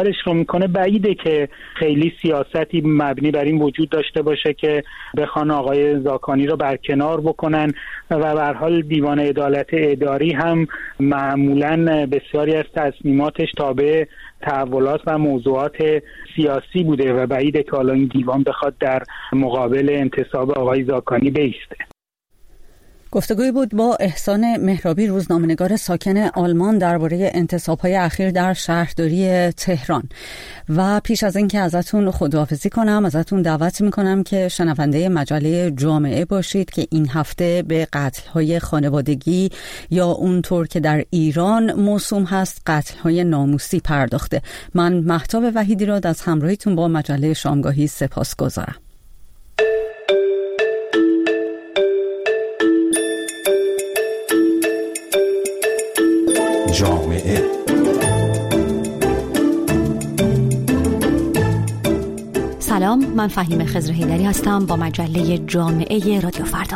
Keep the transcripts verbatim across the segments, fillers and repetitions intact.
کارش رو میکنه بعیده که خیلی سیاستی مبنی بر این وجود داشته باشه که بخوان آقای زاکانی رو برکنار بکنن و به هر حال دیوان عدالت اداری هم معمولاً بسیاری از تصمیماتش تابع تحولات و موضوعات سیاسی بوده و بعیده که حالا این دیوان بخواد در مقابل انتصاب آقای زاکانی بایسته. گفتگوی بود با احسان مهرابی، روزنامه‌نگار ساکن آلمان، درباره انتصاب‌های اخیر در شهرداری تهران. و پیش از اینکه ازتون خداحافظی کنم، ازتون دعوت میکنم که شنونده مجله جامعه باشید که این هفته به قتل‌های خانوادگی یا اونطور که در ایران موسوم هست قتل‌های ناموسی پرداخته. من مهتاب وحیدی را از همراهیتون با مجله شامگاهی سپاسگزارم. جامعه سلام، من فهیم خضر حیدری هستم با مجله جامعه رادیو فردا.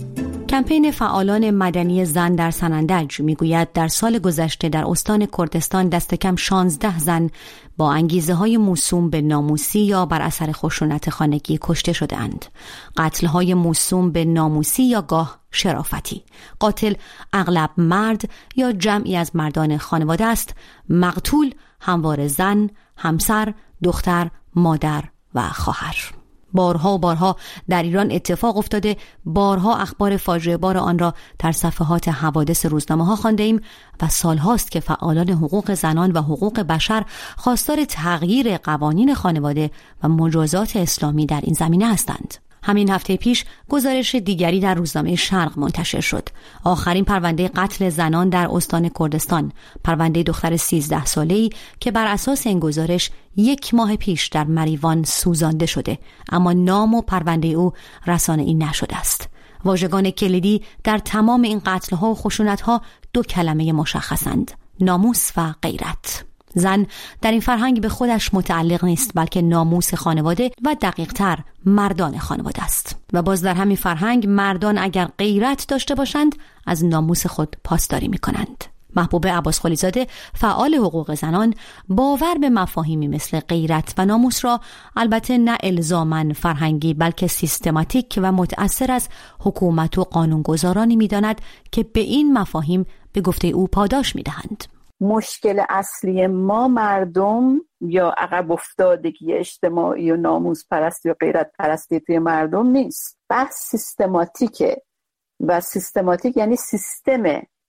کمپین فعالان مدنی زن در سنندج میگوید در سال گذشته در استان کردستان دست کم شانزده زن با انگیزه های موسوم به ناموسی یا بر اثر خشونت خانگی کشته شده اند. قتل های موسوم به ناموسی یا گاه شرافتی. قاتل اغلب مرد یا جمعی از مردان خانواده است. مقتول همواره زن، همسر، دختر، مادر و خواهر. بارها و بارها در ایران اتفاق افتاده، بارها اخبار فاجعه بار آن را در صفحات حوادث روزنامه ها خوانده ایم و سالهاست که فعالان حقوق زنان و حقوق بشر خواستار تغییر قوانین خانواده و مجازات اسلامی در این زمینه هستند. همین هفته پیش گزارش دیگری در روزنامه شرق منتشر شد. آخرین پرونده قتل زنان در استان کردستان، پرونده دختر سیزده ساله‌ای که بر اساس این گزارش یک ماه پیش در مریوان سوزانده شده، اما نام و پرونده او رسانه‌ای نشده است. واژگان کلیدی در تمام این قتل‌ها و خشونت‌ها دو کلمه مشخصند: ناموس و غیرت. زن در این فرهنگ به خودش متعلق نیست، بلکه ناموس خانواده و دقیق‌تر مردان خانواده است. و باز در همین فرهنگ مردان اگر غیرت داشته باشند از ناموس خود پاسداری می‌کنند. محبوب عباس خلیزاده، فعال حقوق زنان، باور به مفاهیمی مثل غیرت و ناموس را البته نه الزاماً فرهنگی بلکه سیستماتیک و متأثر از حکومت و قانونگذارانی می‌داند که به این مفاهیم به گفته او پاداش می‌دهند. مشکل اصلی ما مردم یا عقب افتادگی اجتماعی و ناموس پرستی و غیرت پرستی توی مردم نیست. بحث سیستماتیکه و سیستماتیک یعنی سیستم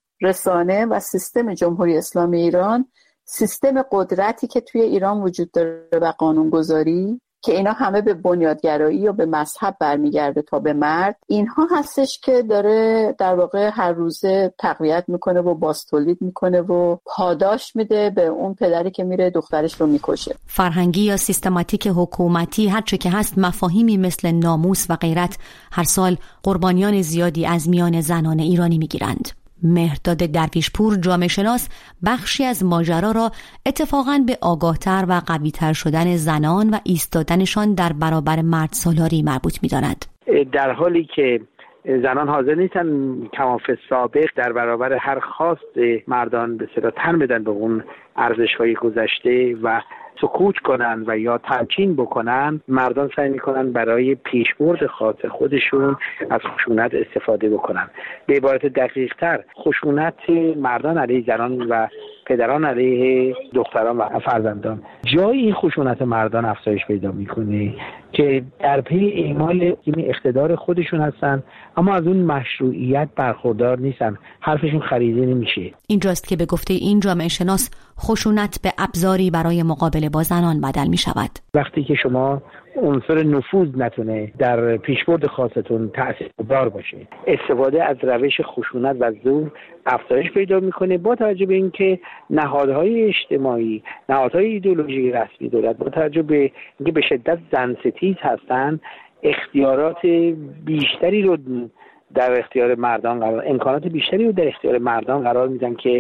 رسانه و سیستم جمهوری اسلامی ایران، سیستم قدرتی که توی ایران وجود داره و قانونگذاری که اینا همه به بنیادگرایی یا به مذهب برمیگرده تا به مرد، اینها هستش که داره در واقع هر روزه تقویت میکنه و بازتولید میکنه و پاداش میده به اون پدری که میره دخترش رو میکشه. فرهنگی یا سیستماتیک حکومتی هرچه که هست، مفاهیمی مثل ناموس و غیرت هر سال قربانیان زیادی از میان زنان ایرانی میگیرند. مهرداد درویشپور، جامعه شناس، بخشی از ماجرا را اتفاقاً به آگاهتر و قوی‌تر شدن زنان و ایستادنشان در برابر مرد سالاری مربوط می‌داند. در حالی که زنان حاضر نیستن کمافه سابق در برابر هر خواست مردان به صدا تن بدن به اون ارزش‌های گذشته و سکوت کنن و یا تمکین بکنن، مردان سعی میکنن برای پیشبرد خاص خودشون از خشونت استفاده بکنن. به عبارت دقیق تر، خشونت مردان علیه زنان و پدران علیه دختران و فرزندان جای این خشونت مردان افزایش پیدا میکنه که در پی اعمال اقتدار خودشون هستن اما از اون مشروعیت برخوردار نیستن، حرفشون خریده نمیشه. اینجاست که به گفته این جامعه شناس خشونت به ابزاری برای مقابله با زنان بدل می شود. وقتی که شما عنصر نفوذ نتونه در پیشبرد خاصتون تأثیرگذار باشه، استفاده از روش خشونت و زور افزایش پیدا میکنه، با توجه به اینکه نهادهای اجتماعی، نهادهای ایدئولوژی رسمی دولت با توجه به اینکه به شدت زن ستیز هستن، اختیارات بیشتری رو در اختیار مردان قرار امکانات بیشتری رو در اختیار مردان قرار میدن که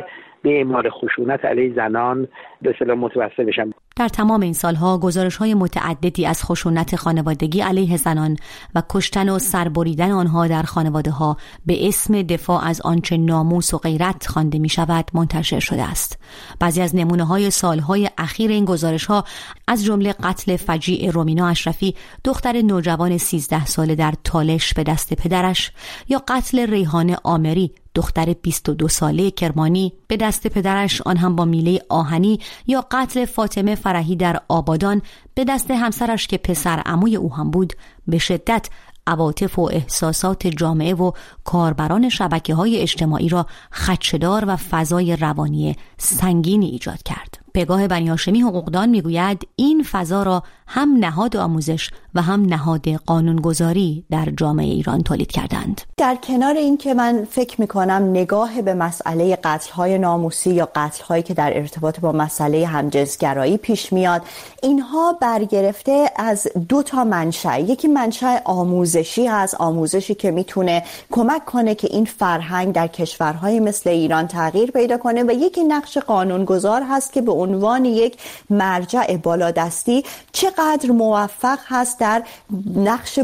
به اعمال خشونت علیه زنان به اصطلاح متوسل بشن. در تمام این سالها گزارش‌های متعددی از خشونت خانوادگی علیه زنان و کشتن و سربریدن آنها در خانواده‌ها به اسم دفاع از آنچه ناموس و غیرت خوانده می‌شود منتشر شده است. بعضی از نمونه‌های سالهای اخیر این گزارش‌ها از جمله قتل فجیع رومینا اشرفی، دختر نوجوان سیزده ساله در تالش به دست پدرش، یا قتل ریحانه آمری، دختر بیست و دو ساله کرمانی به دست پدرش، آن هم با میله آهنی، یا قتل فاطمه فرحی در آبادان به دست همسرش که پسر عموی او هم بود، به شدت عواطف و احساسات جامعه و کاربران شبکه‌های اجتماعی را خدشه‌دار و فضای روانی سنگینی ایجاد کرد. پگاه بنی هاشمی حقوقدان میگوید این فضا را هم نهاد آموزش و هم نهاد قانونگذاری در جامعه ایران تولید کردند. در کنار این که من فکر میکنم نگاه به مسئله قتل‌های ناموسی یا قتل‌هایی که در ارتباط با مسئله همجنسگرایی پیش میاد، اینها برگرفته از دو تا منشأ. یکی منشأ آموزشی هست، آموزشی که میتونه کمک کنه که این فرهنگ در کشورهای مثل ایران تغییر پیدا کنه، و یکی نقش قانونگذار هست که به عنوان یک مرجع بالادستی چقدر موفق هست در نقش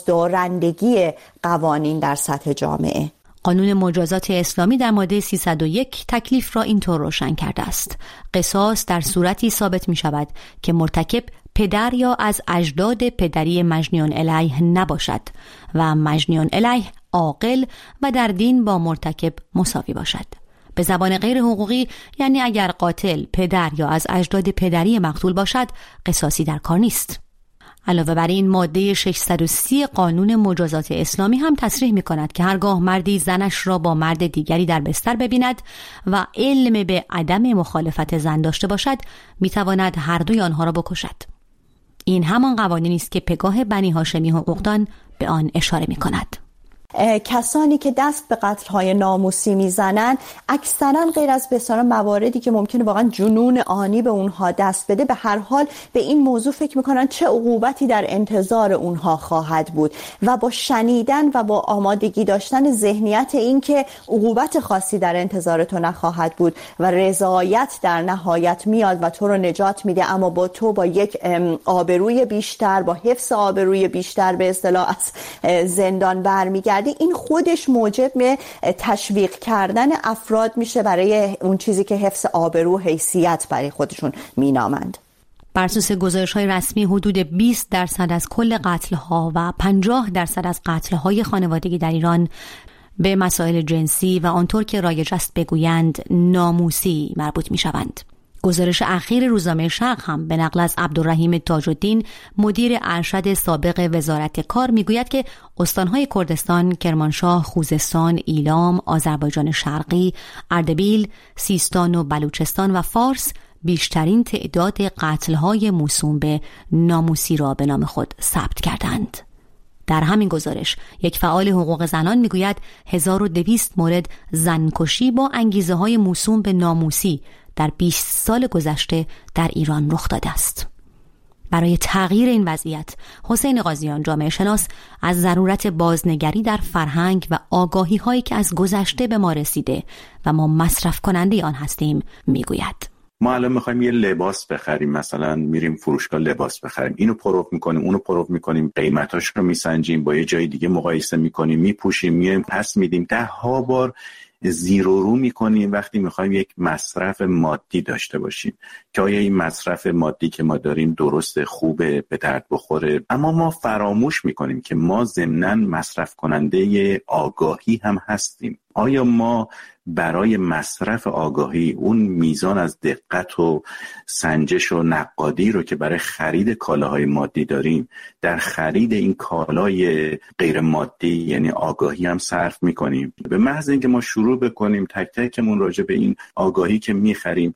بازدارندگی قوانین در سطح جامعه. قانون مجازات اسلامی در ماده سیصد و یک تکلیف را اینطور روشن کرده است: قصاص در صورتی ثابت می شود که مرتکب پدر یا از اجداد پدری مجنیان علیه نباشد و مجنیان علیه عاقل و در دین با مرتکب مساوی باشد. به زبان غیر حقوقی یعنی اگر قاتل پدر یا از اجداد پدری مقتول باشد، قصاصی در کار نیست. علاوه بر این ماده ششصد و سی قانون مجازات اسلامی هم تصریح می کند که هرگاه مردی زنش را با مرد دیگری در بستر ببیند و علم به عدم مخالفت زن داشته باشد، می تواند هر دوی آنها را بکشد. این همان قوانینی است که پگاه بنی هاشمی حقوقدان به آن اشاره می کند. کسانی که دست به قتل‌های ناموسی میزنن اکثرا غیر از بسیار مواردی که ممکنه واقعا جنون آنی به اونها دست بده، به هر حال به این موضوع فکر میکنن چه عقوبتی در انتظار اونها خواهد بود، و با شنیدن و با آمادگی داشتن ذهنیت این که عقوبت خاصی در انتظار تو نخواهد بود و رضایت در نهایت میاد و تو رو نجات میده، اما با تو با یک آبروی بیشتر، با حفظ آبروی بیشتر به اصطلاح از زندان برمیگرد، این خودش موجب تشویق کردن افراد میشه برای اون چیزی که حفظ آبرو و حیثیت برای خودشون مینامند. بر اساس گزارش‌های رسمی حدود بیست درصد از کل قتل‌ها و پنجاه درصد از قتل‌های خانوادگی در ایران به مسائل جنسی و آنطور که رایج است بگویند ناموسی مربوط می‌شوند. گزارش اخیر روزنامه شرق هم به نقل از عبدالرحیم تاج‌الدین مدیر ارشد سابق وزارت کار میگوید که استانهای کردستان، کرمانشاه، خوزستان، ایلام، آذربایجان شرقی، اردبیل، سیستان و بلوچستان و فارس بیشترین تعداد قتل‌های موسوم به ناموسی را به نام خود ثبت کردند. در همین گزارش یک فعال حقوق زنان میگوید هزار و دویست مورد زنکشی با انگیزه‌های موسوم به ناموسی در بیست سال گذشته در ایران رخ داده است. برای تغییر این وضعیت، حسین قاضیان جامعه شناس از ضرورت بازنگری در فرهنگ و آگاهی هایی که از گذشته به ما رسیده و ما مصرف کننده آن هستیم میگوید. ما الان میخوایم یه لباس بخریم، مثلا میریم فروشگاه لباس بخریم، اینو پروف میکنیم، اونو پروف میکنیم، قیمتاش رو میسنجیم، با یه جای دیگه مقایسه میکنیم، میپوشیم، میایم پس میدیم، ده ها بار زیر و رو میکنیم وقتی میخوایم یک مصرف مادی داشته باشیم که آیا این مصرف مادی که ما داریم درسته، خوبه، به درد بخوره. اما ما فراموش میکنیم که ما ضمناً مصرف کننده آگاهی هم هستیم. آیا ما برای مصرف آگاهی اون میزان از دقت و سنجش و نقادی رو که برای خرید کالاهای مادی داریم در خرید این کالای غیر مادی یعنی آگاهی هم صرف میکنیم؟ به محض اینکه ما شروع بکنیم تک تکمون راجع به این آگاهی که میخریم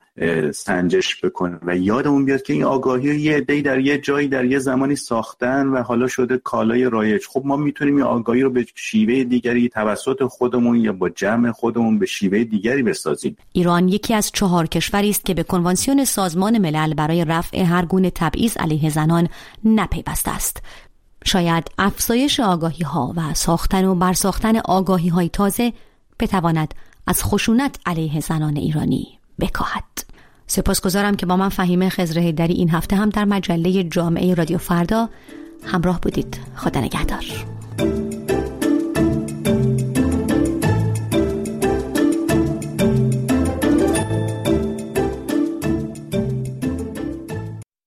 سنجش بکنیم و یادمون بیاد که این آگاهی یه عده‌ای در یه جایی در یه زمانی ساختن و حالا شده کالای رایج، خب ما میتونیم این آگاهی رو به شیوه دیگری توسط خودمون یا با جمع خودمون به شیوه دیگری بسازیم. ایران یکی از چهار کشوری است که به کنوانسیون سازمان ملل برای رفع هر گونه تبعیض علیه زنان نپیوسته است. شاید افزایش آگاهی ها و ساختن و برساختن آگاهی های تازه بتواند از خشونت علیه زنان ایرانی بکاهد. سپاسگزارم که با من فهیمه خضرحیدری این هفته هم در مجله جامعه رادیو فردا همراه بودید. خدا نگهدار.